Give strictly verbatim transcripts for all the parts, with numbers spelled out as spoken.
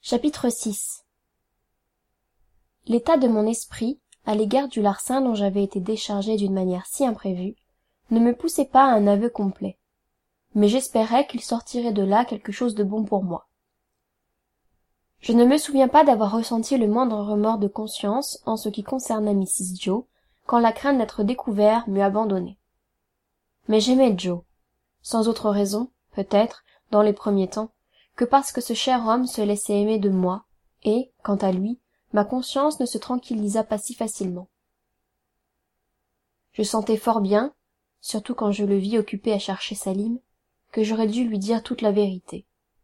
Chapitre six. L'état de mon esprit, à l'égard du larcin dont j'avais été déchargé d'une manière si imprévue, ne me poussait pas à un aveu complet. Mais j'espérais qu'il sortirait de là quelque chose de bon pour moi. Je ne me souviens pas d'avoir ressenti le moindre remords de conscience en ce qui concernait missus Joe, quand la crainte d'être découvert m'eut abandonné. Mais j'aimais Joe, sans autre raison, peut-être, dans les premiers temps, que parce que ce cher homme se laissait aimer de moi, et, quant à lui, ma conscience ne se tranquillisa pas si facilement. Je sentais fort bien, surtout quand je le vis occupé à chercher Salim, que j'aurais dû lui dire toute la vérité.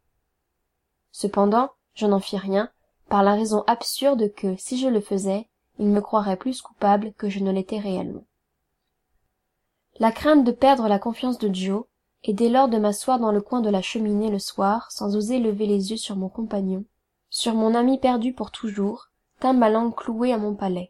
Cependant, je n'en fis rien, par la raison absurde que, si je le faisais, il me croirait plus coupable que je ne l'étais réellement. La crainte de perdre la confiance de Joe, et dès lors de m'asseoir dans le coin de la cheminée le soir, sans oser lever les yeux sur mon compagnon, sur mon ami perdu pour toujours, tint ma langue clouée à mon palais.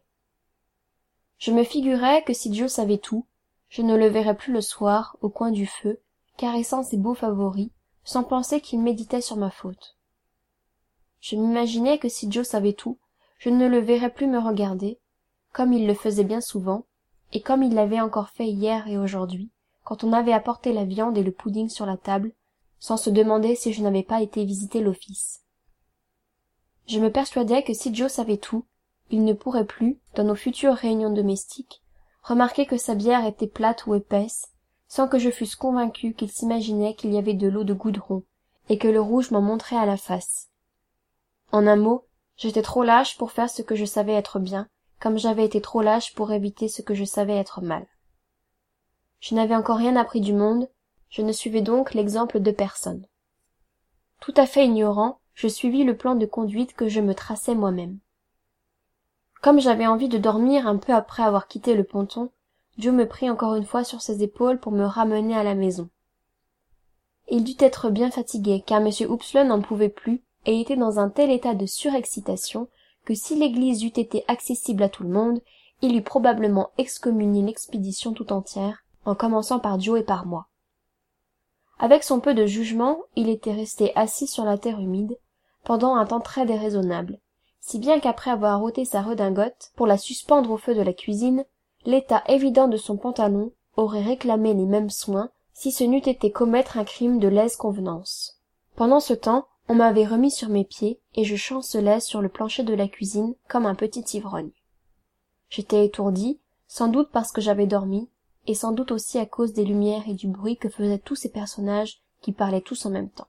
Je me figurais que si Joe savait tout, je ne le verrais plus le soir, au coin du feu, caressant ses beaux favoris, sans penser qu'il méditait sur ma faute. Je m'imaginais que si Joe savait tout, je ne le verrais plus me regarder, comme il le faisait bien souvent, et comme il l'avait encore fait hier et aujourd'hui, quand on avait apporté la viande et le pudding sur la table, sans se demander si je n'avais pas été visiter l'office. Je me persuadais que si Joe savait tout, il ne pourrait plus, dans nos futures réunions domestiques, remarquer que sa bière était plate ou épaisse, sans que je fusse convaincue qu'il s'imaginait qu'il y avait de l'eau de goudron, et que le rouge m'en montrait à la face. En un mot, j'étais trop lâche pour faire ce que je savais être bien, comme j'avais été trop lâche pour éviter ce que je savais être mal. Je n'avais encore rien appris du monde, je ne suivais donc l'exemple de personne. Tout à fait ignorant, je suivis le plan de conduite que je me traçais moi-même. Comme j'avais envie de dormir un peu après avoir quitté le ponton, Joe me prit encore une fois sur ses épaules pour me ramener à la maison. Il dut être bien fatigué, car M. Hopsle n'en pouvait plus, et était dans un tel état de surexcitation que si l'église eût été accessible à tout le monde, il eût probablement excommunié l'expédition tout entière, en commençant par Joe et par moi. Avec son peu de jugement, il était resté assis sur la terre humide, pendant un temps très déraisonnable, si bien qu'après avoir ôté sa redingote, pour la suspendre au feu de la cuisine, l'état évident de son pantalon aurait réclamé les mêmes soins, si ce n'eût été commettre un crime de lèse convenance. Pendant ce temps, on m'avait remis sur mes pieds, et je chancelais sur le plancher de la cuisine comme un petit ivrogne. J'étais étourdi, sans doute parce que j'avais dormi, et sans doute aussi à cause des lumières et du bruit que faisaient tous ces personnages qui parlaient tous en même temps.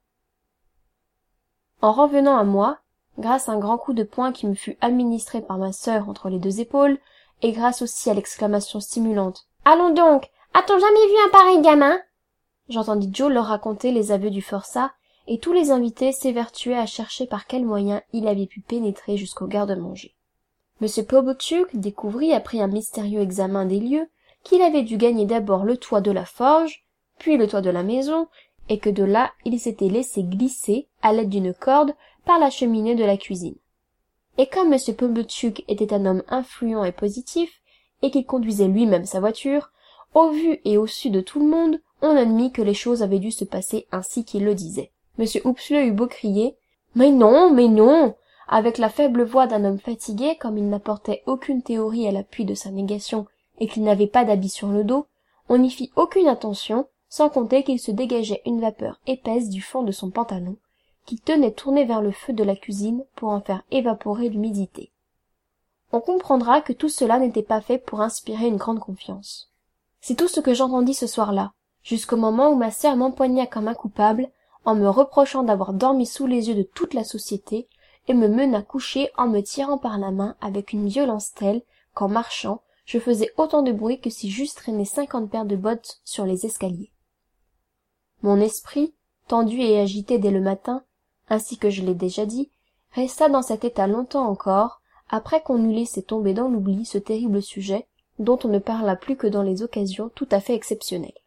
En revenant à moi, grâce à un grand coup de poing qui me fut administré par ma sœur entre les deux épaules, et grâce aussi à l'exclamation stimulante « Allons donc, a-t-on jamais vu un pareil gamin ?» j'entendis Joe leur raconter les aveux du forçat, et tous les invités s'évertuaient à chercher par quels moyens il avait pu pénétrer jusqu'au garde-manger. Monsieur Purblechook découvrit, après un mystérieux examen des lieux, qu'il avait dû gagner d'abord le toit de la forge, puis le toit de la maison, et que de là il s'était laissé glisser, à l'aide d'une corde, par la cheminée de la cuisine. Et comme M. Purblechook était un homme influent et positif, et qu'il conduisait lui-même sa voiture, au vu et au su de tout le monde, on admit que les choses avaient dû se passer ainsi qu'il le disait. M. Hopsle eut beau crier « Mais non, mais non !» avec la faible voix d'un homme fatigué, comme il n'apportait aucune théorie à l'appui de sa négation et qu'il n'avait pas d'habit sur le dos, on n'y fit aucune attention, sans compter qu'il se dégageait une vapeur épaisse du fond de son pantalon, qui tenait tourné vers le feu de la cuisine pour en faire évaporer l'humidité. On comprendra que tout cela n'était pas fait pour inspirer une grande confiance. C'est tout ce que j'entendis ce soir-là, jusqu'au moment où ma sœur m'empoigna comme un coupable, en me reprochant d'avoir dormi sous les yeux de toute la société, et me mena coucher en me tirant par la main avec une violence telle qu'en marchant, je faisais autant de bruit que si j'eusse traîné cinquante paires de bottes sur les escaliers. Mon esprit, tendu et agité dès le matin, ainsi que je l'ai déjà dit, resta dans cet état longtemps encore, après qu'on eut laissé tomber dans l'oubli ce terrible sujet, dont on ne parla plus que dans les occasions tout à fait exceptionnelles.